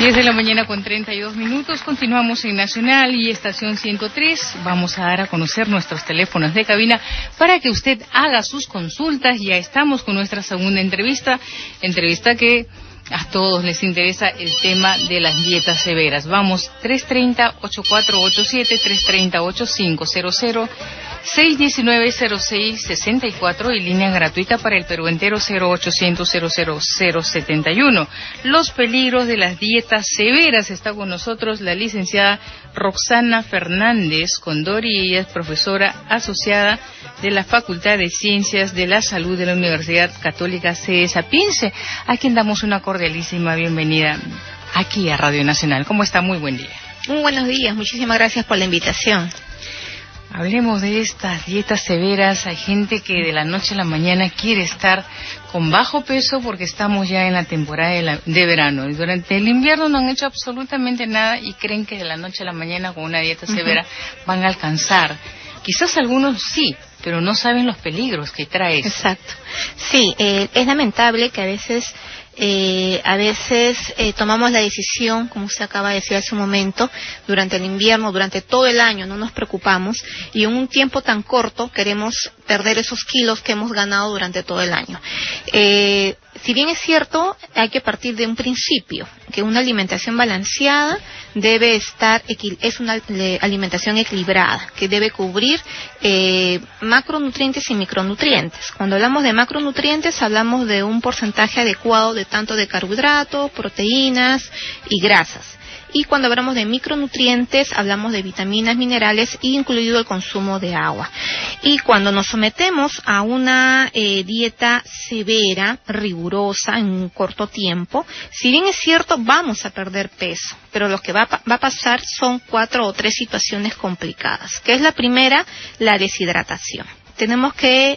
10 de la mañana con 32 minutos. Continuamos en Nacional y Estación 103. Vamos a dar a conocer nuestros teléfonos de cabina para que usted haga sus consultas. Ya estamos con nuestra segunda entrevista que a todos les interesa el tema de las dietas severas. Vamos, 330-8487, 330-8500, 619-0664 y línea gratuita para el Perú entero 0800-00071. Los peligros de las dietas severas. Está con nosotros la licenciada Roxana Fernández Condori. Ella es profesora asociada de la Facultad de Ciencias de la Salud de la Universidad Católica CE Sapiense, a quien damos una cordialísima bienvenida aquí a Radio Nacional. ¿Cómo está? Muy buen día. Muy buenos días, muchísimas gracias por la invitación. Hablemos de estas dietas severas. Hay gente que de la noche a la mañana quiere estar con bajo peso porque estamos ya en la temporada de verano. Y durante el invierno no han hecho absolutamente nada y creen que de la noche a la mañana con una dieta severa van a alcanzar. Quizás algunos sí, pero no saben los peligros que trae eso. Exacto. Sí, es lamentable que a veces tomamos la decisión, como usted acaba de decir hace un momento, durante el invierno, durante todo el año no nos preocupamos y en un tiempo tan corto queremos perder esos kilos que hemos ganado durante todo el año. Si bien es cierto, hay que partir de un principio, que una alimentación balanceada debe estar, es una alimentación equilibrada, que debe cubrir macronutrientes y micronutrientes. Cuando hablamos de macronutrientes, hablamos de un porcentaje adecuado de tanto de carbohidratos, proteínas y grasas. Y cuando hablamos de micronutrientes, hablamos de vitaminas, minerales, incluido el consumo de agua. Y cuando nos sometemos a una dieta severa, rigurosa, en un corto tiempo, si bien es cierto, vamos a perder peso, pero lo que va a pasar son 4 o 3 situaciones complicadas. Que es la primera, la deshidratación. Tenemos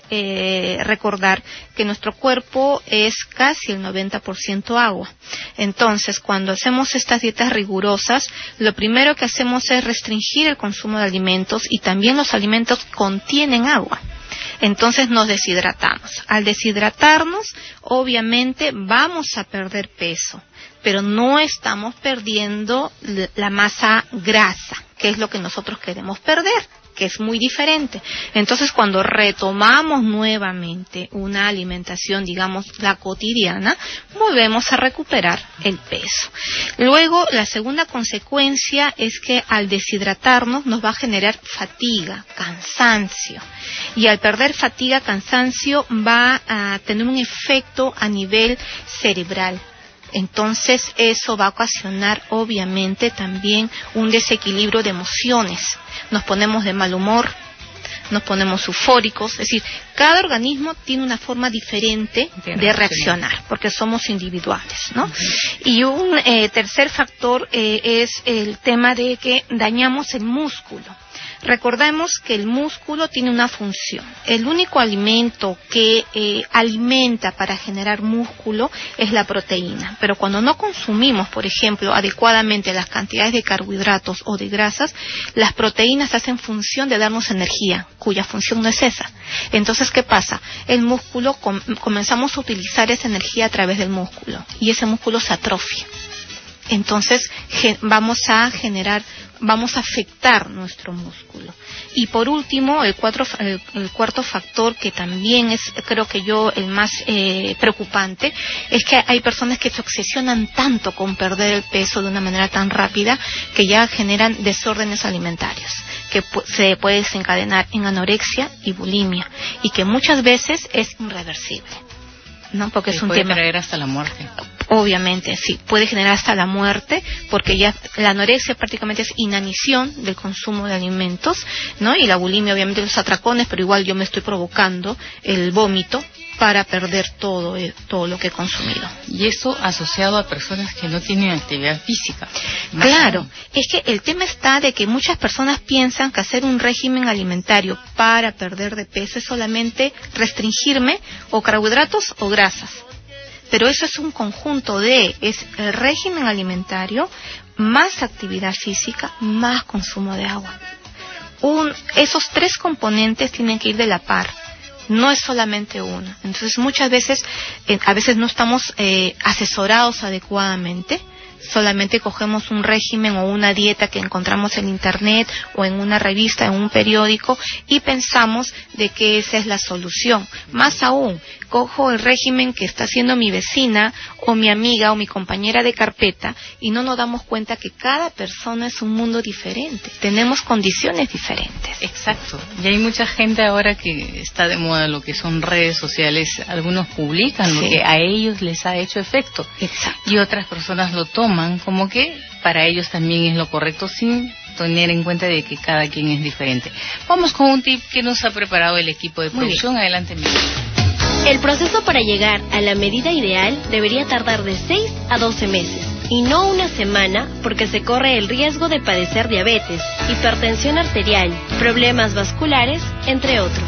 que recordar que nuestro cuerpo es casi el 90% agua. Entonces, cuando hacemos estas dietas rigurosas, lo primero que hacemos es restringir el consumo de alimentos y también los alimentos contienen agua. Entonces nos deshidratamos. Al deshidratarnos, obviamente vamos a perder peso, pero no estamos perdiendo la masa grasa, que es lo que nosotros queremos perder, que es muy diferente. Entonces, cuando retomamos nuevamente una alimentación, digamos, la cotidiana, volvemos a recuperar el peso. Luego, la segunda consecuencia es que al deshidratarnos nos va a generar fatiga, cansancio. Y al perder fatiga, cansancio, va a tener un efecto a nivel cerebral. Entonces, eso va a ocasionar, obviamente, también un desequilibrio de emociones. Nos ponemos de mal humor, nos ponemos eufóricos, es decir, cada organismo tiene una forma diferente de reaccionar, porque somos individuales, ¿no? Y un tercer factor es el tema de que dañamos el músculo. Recordemos que el músculo tiene una función. El único alimento que alimenta para generar músculo es la proteína. Pero cuando no consumimos, por ejemplo, adecuadamente las cantidades de carbohidratos o de grasas, las proteínas hacen función de darnos energía, cuya función no es esa. Entonces, ¿qué pasa? El músculo, comenzamos a utilizar esa energía a través del músculo y ese músculo se atrofia. Entonces vamos a afectar nuestro músculo. Y por último, el cuarto factor, que también es, creo que yo, el más preocupante, es que hay personas que se obsesionan tanto con perder el peso de una manera tan rápida que ya generan desórdenes alimentarios, que se puede desencadenar en anorexia y bulimia, y que muchas veces es irreversible, ¿no? Porque es un tema. Puede traer hasta la muerte. Obviamente, sí, puede generar hasta la muerte, porque ya la anorexia prácticamente es inanición del consumo de alimentos, ¿no? Y la bulimia, obviamente, los atracones, pero igual yo me estoy provocando el vómito para perder todo lo que he consumido. Y eso asociado a personas que no tienen actividad física. Claro, es que el tema está de que muchas personas piensan que hacer un régimen alimentario para perder de peso es solamente restringirme o carbohidratos o grasas. Pero eso es un conjunto es el régimen alimentario más actividad física, más consumo de agua. Esos 3 componentes tienen que ir de la par. No es solamente uno. Entonces muchas veces, a veces no estamos asesorados adecuadamente solamente cogemos un régimen o una dieta que encontramos en internet o en una revista, en un periódico, y pensamos de que esa es la solución. Más aún, cojo el régimen que está haciendo mi vecina o mi amiga o mi compañera de carpeta y no nos damos cuenta que cada persona es un mundo diferente, tenemos condiciones diferentes. Exacto, y hay mucha gente ahora que está de moda lo que son redes sociales, algunos publican lo que a ellos les ha hecho efecto. Exacto. Y otras personas lo toman como que para ellos también es lo correcto, sin tener en cuenta de que cada quien es diferente. Vamos con un tip que nos ha preparado el equipo de producción. Adelante, Miguel. El proceso para llegar a la medida ideal debería tardar de 6 a 12 meses y no una semana, porque se corre el riesgo de padecer diabetes, hipertensión arterial, problemas vasculares, entre otros.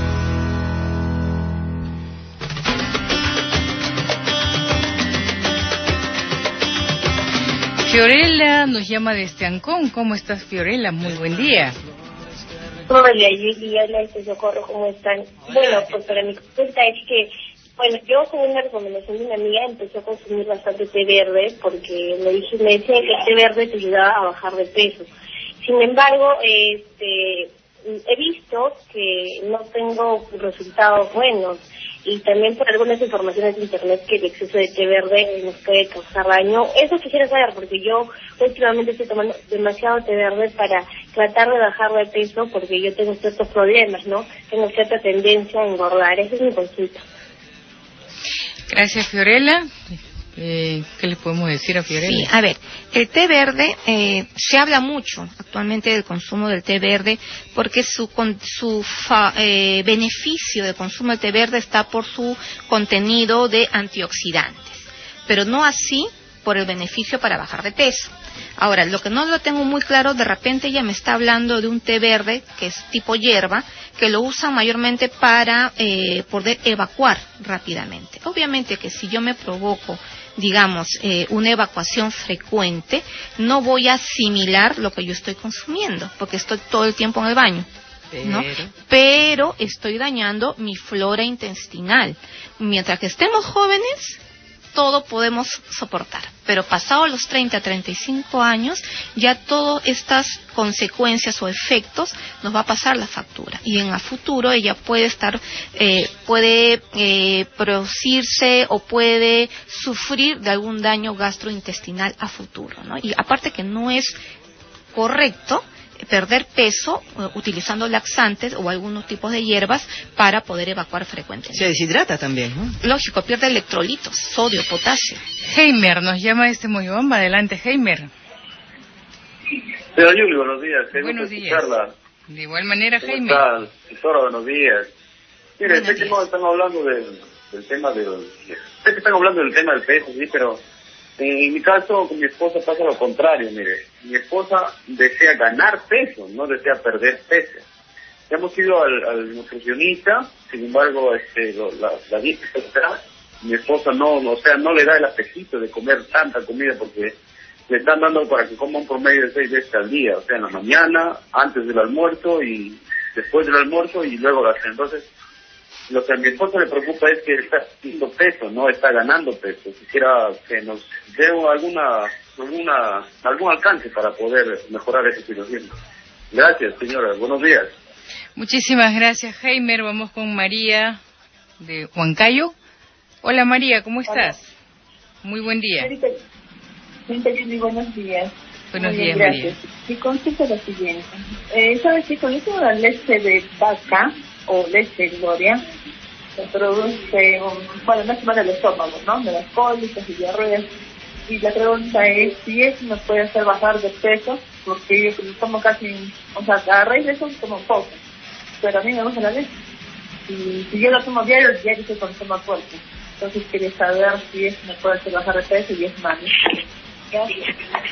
Fiorella nos llama desde Ancón. ¿Cómo estás, Fiorella? Muy buen día. Hola, Yuli, hola, Socorro, ¿cómo están? Bueno, pues para mi consulta es que, bueno, yo con una recomendación de una amiga empecé a consumir bastante té verde porque me decía que el té verde te ayudaba a bajar de peso. Sin embargo, he visto que no tengo resultados buenos y también por algunas informaciones de internet que el exceso de té verde nos puede causar daño. Eso quisiera saber porque yo últimamente estoy tomando demasiado té verde para tratar de bajar de peso porque yo tengo ciertos problemas, ¿no? Tengo cierta tendencia a engordar. Esa es mi consulta. Gracias, Fiorella. ¿Qué le podemos decir a Fiorella? Sí, a ver, el té verde, se habla mucho actualmente del consumo del té verde porque su beneficio de consumo del té verde está por su contenido de antioxidantes, pero no así por el beneficio para bajar de peso. Ahora, lo que no lo tengo muy claro, de repente ella me está hablando de un té verde que es tipo hierba, que lo usan mayormente para poder evacuar rápidamente. Obviamente que si yo me provoco, digamos, una evacuación frecuente, no voy a asimilar lo que yo estoy consumiendo, porque estoy todo el tiempo en el baño, ¿no? Pero estoy dañando mi flora intestinal. Mientras que estemos jóvenes, todo podemos soportar, pero pasados los 30, 35 años, ya todas estas consecuencias o efectos nos va a pasar la factura, y en el futuro ella puede producirse o puede sufrir de algún daño gastrointestinal a futuro, ¿no? Y aparte que no es correcto perder peso utilizando laxantes o algunos tipos de hierbas para poder evacuar frecuentemente. Se deshidrata también, ¿no? Lógico, pierde electrolitos, sodio, potasio. Heimer nos llama desde Moyobamba. Adelante, Heimer. Señor Yuli, buenos días. Buenos días. De igual manera, ¿Cómo Heimer. está? Doctora, buenos días. Mire, sé que no están hablando del tema sé que están hablando del tema del peso, sí, pero en mi caso, con mi esposa pasa lo contrario, mire. Mi esposa desea ganar peso, no desea perder peso. Ya hemos ido al nutricionista, sin embargo, la dieta está, mi esposa no le da el apetito de comer tanta comida porque le están dando para que coma un promedio de 6 veces al día, o sea, en la mañana, antes del almuerzo y después del almuerzo y luego la cena. Entonces, lo que a mi esposa le preocupa es que está haciendo peso, no está ganando peso. Quisiera que nos dé algún alcance para poder mejorar esa situación. Gracias, señora. Buenos días. Muchísimas gracias, Heimer. Vamos con María de Huancayo. Hola, María, ¿cómo estás? Hola. Muy buen día. Buenos días. Buenos días, gracias. María. Mi consulta es la siguiente. ¿Sabes qué? Con eso la leche de vaca o leche Gloria se produce, no se va del estómago, ¿no? De las cólicas y diarreas. Y la pregunta es si eso nos puede hacer bajar de peso, porque yo tomo casi, a raíz de eso como poco, pero a mí me gusta la leche. Y si yo la tomo diario se consuma fuerte. Entonces quería saber si eso me puede hacer bajar de peso y es malo. Gracias.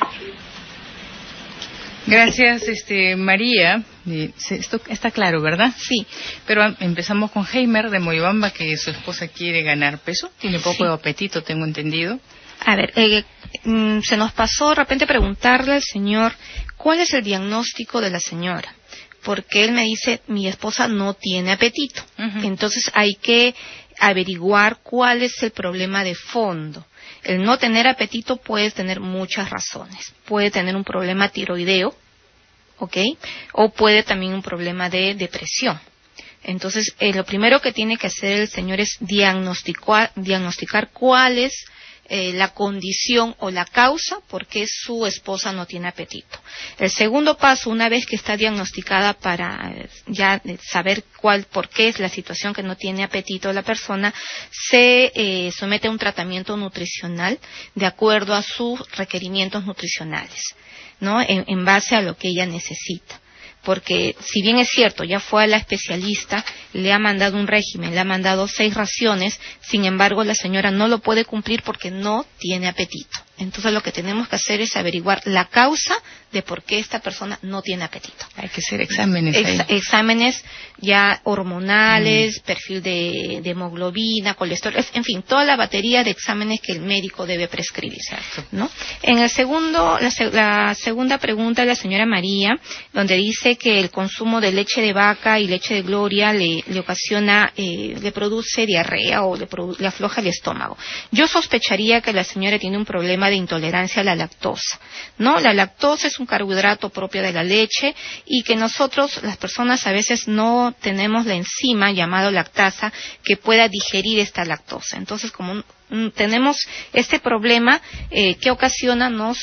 Gracias, María. Esto está claro, ¿verdad? Sí. Pero empezamos con Heimer de Moyobamba, que su esposa quiere ganar peso. Tiene poco de apetito, tengo entendido. A ver, se nos pasó de repente preguntarle al señor cuál es el diagnóstico de la señora, porque él me dice, mi esposa no tiene apetito. Entonces hay que averiguar cuál es el problema de fondo. El no tener apetito puede tener muchas razones. Puede tener un problema tiroideo, ¿ok? O puede también un problema de depresión. Entonces, lo primero que tiene que hacer el señor es diagnosticar cuál es la condición o la causa por qué su esposa no tiene apetito. El segundo paso, una vez que está diagnosticada para ya saber por qué es la situación que no tiene apetito la persona, se somete a un tratamiento nutricional de acuerdo a sus requerimientos nutricionales, ¿no? En base a lo que ella necesita. Porque si bien es cierto, ya fue a la especialista, le ha mandado un régimen, le ha mandado 6 raciones, sin embargo la señora no lo puede cumplir porque no tiene apetito. Entonces lo que tenemos que hacer es averiguar la causa de por qué esta persona no tiene apetito. Hay que hacer exámenes exámenes ya hormonales, perfil de hemoglobina, colesterol, en fin, toda la batería de exámenes que el médico debe prescribir, ¿no? En el segundo, la segunda pregunta de la señora María, donde dice que el consumo de leche de vaca y leche de gloria le ocasiona, le produce diarrea o le afloja el estómago. Yo sospecharía que la señora tiene un problema de intolerancia a la lactosa, ¿no? La lactosa es un carbohidrato propio de la leche y que nosotros, las personas, a veces no tenemos la enzima llamada lactasa que pueda digerir esta lactosa. Entonces, como tenemos este problema que ocasiona nos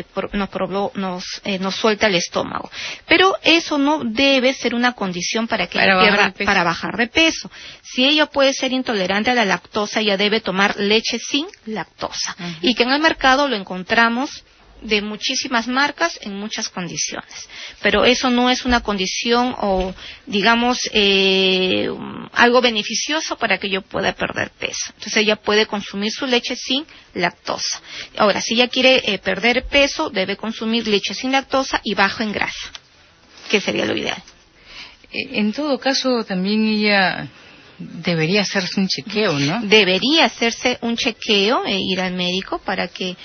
suelta el estómago, pero eso no debe ser una condición para que para bajar de peso. Si ella puede ser intolerante a la lactosa, ella debe tomar leche sin lactosa, y que en el mercado lo encontramos de muchísimas marcas en muchas condiciones, pero eso no es una condición o digamos algo beneficioso para que yo pueda perder peso. Entonces ella puede consumir su leche sin lactosa. Ahora, si ella quiere perder peso, debe consumir leche sin lactosa y bajo en grasa, que sería lo ideal. En todo caso, también ella debería hacerse un chequeo, ¿no? Debería hacerse un chequeo e ir al médico para que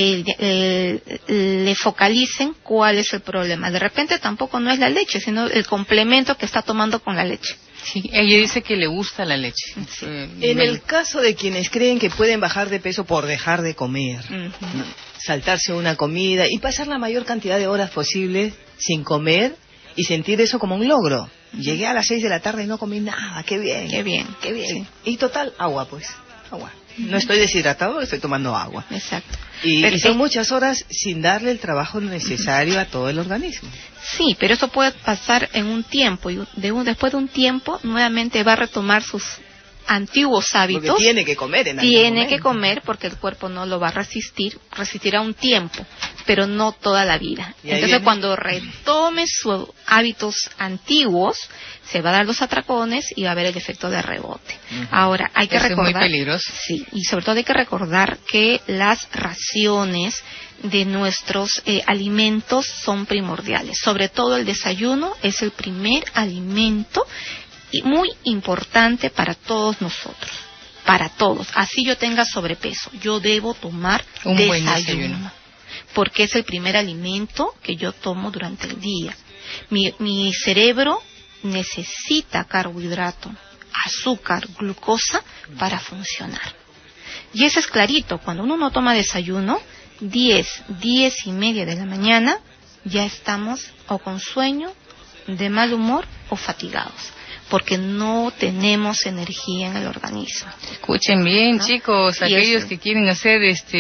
le focalicen cuál es el problema. De repente tampoco no es la leche, sino el complemento que está tomando con la leche. Sí, ella dice que le gusta la leche. Sí. En el caso de quienes creen que pueden bajar de peso por dejar de comer, saltarse una comida y pasar la mayor cantidad de horas posible sin comer y sentir eso como un logro. Llegué a las 6 de la tarde y no comí nada, qué bien. Qué bien. Sí. Y total, agua pues, agua. No estoy deshidratado, estoy tomando agua. Exacto. Y son muchas horas sin darle el trabajo necesario a todo el organismo. Sí, pero eso puede pasar en un tiempo y después de un tiempo nuevamente va a retomar sus antiguos hábitos. Porque tiene que comer en algún Tiene momento. que comer porque el cuerpo no lo va a resistirá un tiempo, pero no toda la vida. Entonces cuando retome sus hábitos antiguos, se va a dar los atracones y va a haber el efecto de rebote. Ahora, hay que recordar... Es muy peligroso. Sí, y sobre todo hay que recordar que las raciones de nuestros alimentos son primordiales. Sobre todo el desayuno es el primer alimento y muy importante para todos nosotros, para todos. Así yo tenga sobrepeso, yo debo tomar un buen desayuno, porque es el primer alimento que yo tomo durante el día. Mi cerebro necesita carbohidrato, azúcar, glucosa para funcionar. Y eso es clarito, cuando uno no toma desayuno, 10:30 de la mañana, ya estamos o con sueño, de mal humor o fatigados, porque no tenemos energía en el organismo. Escuchen bien, ¿no? Chicos, Y aquellos eso. que quieren hacer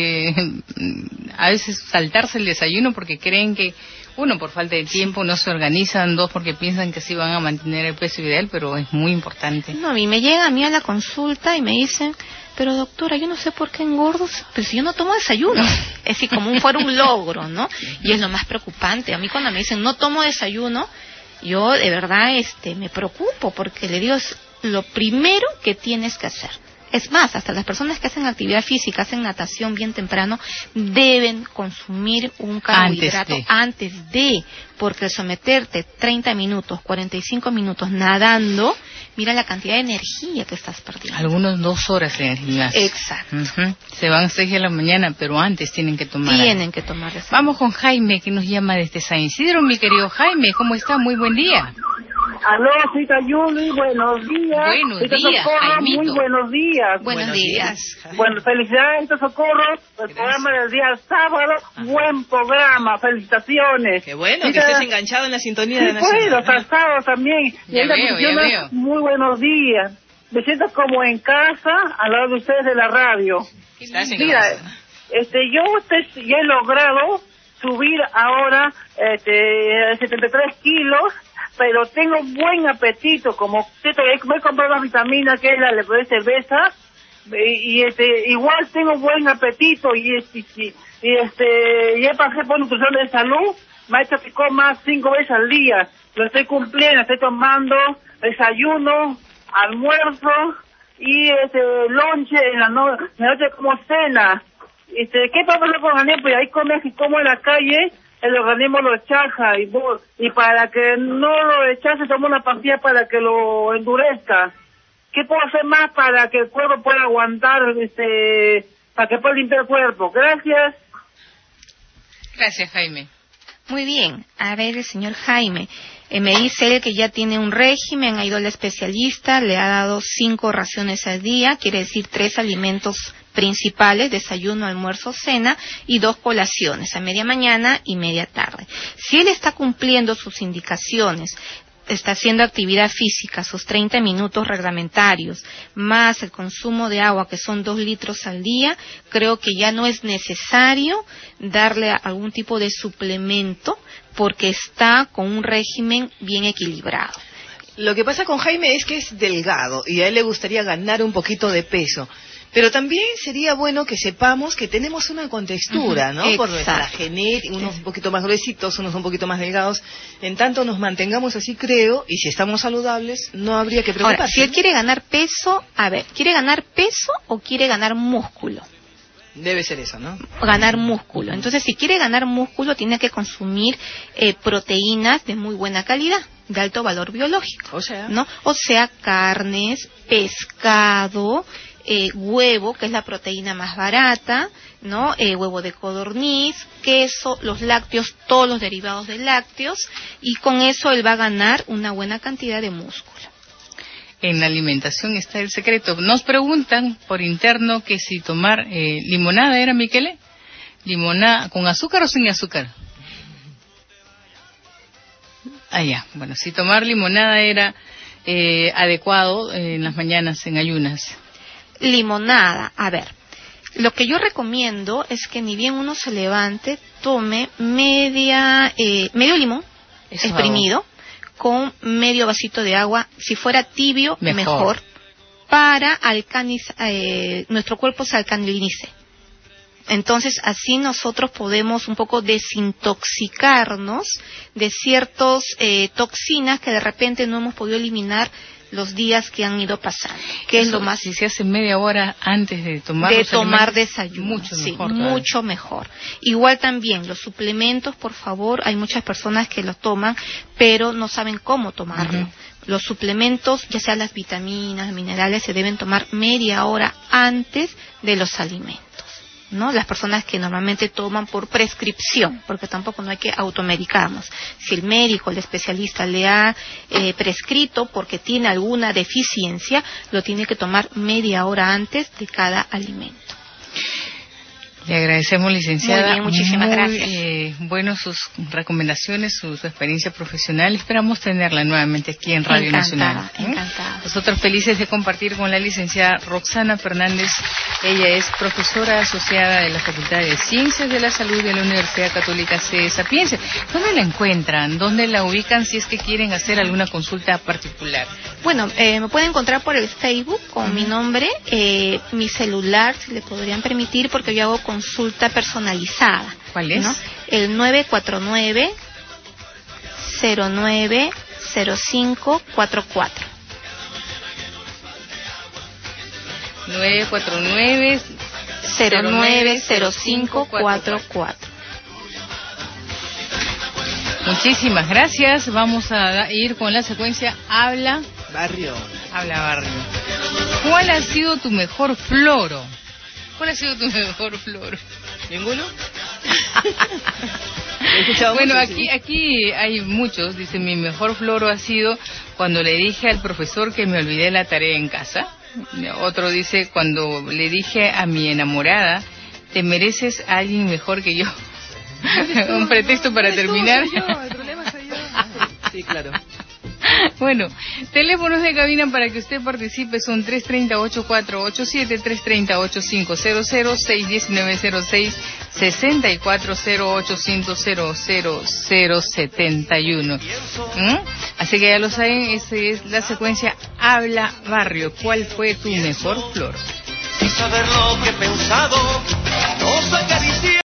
a veces saltarse el desayuno porque creen que, uno, por falta de tiempo no se organizan, dos, porque piensan que sí van a mantener el peso ideal, pero es muy importante. No, a mí me llega a mí a la consulta y me dicen, pero doctora, yo no sé por qué engordo, pero si yo no tomo desayuno. Es decir, como fuera un logro, ¿no? Y es lo más preocupante. A mí cuando me dicen no tomo desayuno, yo de verdad me preocupo, porque le digo, es lo primero que tienes que hacer. Es más, hasta las personas que hacen actividad física, hacen natación bien temprano, deben consumir un carbohidrato antes de, porque al someterte 30 minutos, 45 minutos nadando, mira la cantidad de energía que estás perdiendo. Algunos 2 horas en el gimnasio. Exacto. Se van a 6 de la mañana, pero antes tienen que tomar. Tienen que tomar desayuno. Vamos con Jaime, que nos llama desde San Isidro. Mi querido Jaime, ¿cómo está? Muy buen día. Aló, Cita Yuli, buenos días. Buenos Cita días, Socorro, Jaimito. muy buenos días. Buenos días. Bueno, felicidades, Cita Socorro, el programa del día sábado, buen programa, felicitaciones. Qué bueno que Cita- estés enganchado en la sintonía Sí, de pues, Nacional. los cansados también. Y Ya esta veo, función ya es veo. muy buenos días. Me siento como en casa, al lado de ustedes de la radio. Estás en Mira, casa. yo ya he logrado subir ahora 73 kilos, pero tengo buen apetito, como me he comprado una vitamina que es la de cerveza, y igual tengo buen apetito, y ya pasé por nutrición de salud, me ha hecho que coma 5 veces al día, lo estoy cumpliendo, estoy tomando desayuno, almuerzo y lonche en la noche como cena. ¿Qué pasa con el organismo? Y ahí comes y como en la calle, el organismo lo rechaza y para que no lo rechace toma una pastilla para que lo endurezca. ¿Qué puedo hacer más para que el cuerpo pueda aguantar, para que pueda limpiar el cuerpo? Gracias. Gracias, Jaime. Muy bien. A ver, el señor Jaime. Me dice él que ya tiene un régimen, ha ido al especialista, le ha dado 5 raciones al día, quiere decir 3 alimentos principales, desayuno, almuerzo, cena, y 2 colaciones, a media mañana y media tarde. Si él está cumpliendo sus indicaciones, está haciendo actividad física, sus 30 minutos reglamentarios, más el consumo de agua, que son 2 litros al día, creo que ya no es necesario darle algún tipo de suplemento, porque está con un régimen bien equilibrado. Lo que pasa con Jaime es que es delgado y a él le gustaría ganar un poquito de peso. Pero también sería bueno que sepamos que tenemos una contextura, ¿no? Por nuestra genética, unos un poquito más gruesitos, unos un poquito más delgados. En tanto nos mantengamos así, creo, y si estamos saludables, no habría que preocuparse. Ahora, si él quiere ganar peso, a ver, ¿quiere ganar peso o quiere ganar músculo? Debe ser eso, ¿no? Ganar músculo. Entonces, si quiere ganar músculo, tiene que consumir proteínas de muy buena calidad, de alto valor biológico. O sea, ¿no? O sea, carnes, pescado, huevo, que es la proteína más barata, ¿no? Huevo de codorniz, queso, los lácteos, todos los derivados de lácteos, y con eso él va a ganar una buena cantidad de músculo. En la alimentación está el secreto. Nos preguntan por interno que si tomar limonada, ¿era, Miquele? ¿Limonada con azúcar o sin azúcar? Ah, ya. Bueno, si tomar limonada era adecuado en las mañanas, en ayunas. Limonada, a ver, lo que yo recomiendo es que ni bien uno se levante, tome medio limón exprimido con medio vasito de agua, si fuera tibio, mejor para nuestro cuerpo se alcalinice. Entonces, así nosotros podemos un poco desintoxicarnos de ciertas toxinas que de repente no hemos podido eliminar los días que han ido pasando, que eso, es lo más. Si se hace media hora antes de tomar desayuno, mucho sí, mejor. Mucho mejor. Igual también los suplementos, por favor, hay muchas personas que los toman, pero no saben cómo tomarlo. Los suplementos, ya sean las vitaminas, minerales, se deben tomar media hora antes de los alimentos, ¿no? Las personas que normalmente toman por prescripción, porque tampoco no hay que automedicarnos. Si el médico, el especialista le ha prescrito porque tiene alguna deficiencia, lo tiene que tomar media hora antes de cada alimento. Le agradecemos, licenciada. Muy bien, muchísimas gracias. Bueno, sus recomendaciones, su experiencia profesional. Esperamos tenerla nuevamente aquí en Radio Nacional. Encantada. Nosotros felices de compartir con la licenciada Roxana Fernández. Ella es profesora asociada de la Facultad de Ciencias de la Salud de la Universidad Católica C. Sapienza. ¿Dónde la encuentran? ¿Dónde la ubican si es que quieren hacer alguna consulta particular? Bueno, me pueden encontrar por el Facebook con mi nombre, mi celular, si le podrían permitir, porque yo hago consulta personalizada. ¿Cuál es? ¿No? El 949-090544. 949-090544. Muchísimas gracias. Vamos a ir con la secuencia Habla Barrio. ¿Cuál ha sido tu mejor floro? ¿Cuál ha sido tu mejor floro? ¿Ninguno? Bueno, aquí hay muchos. Dice, mi mejor floro ha sido cuando le dije al profesor que me olvidé la tarea en casa. Otro dice, cuando le dije a mi enamorada, te mereces a alguien mejor que yo. Un pretexto para terminar. El problema soy yo. Sí, claro. Bueno, teléfonos de cabina para que usted participe son 330-8487, 330-8500, 619-06-6408-100-0071. Así que ya lo saben, esa es la secuencia Habla Barrio. ¿Cuál fue tu mejor flor? Y saber lo que he pensado, no sé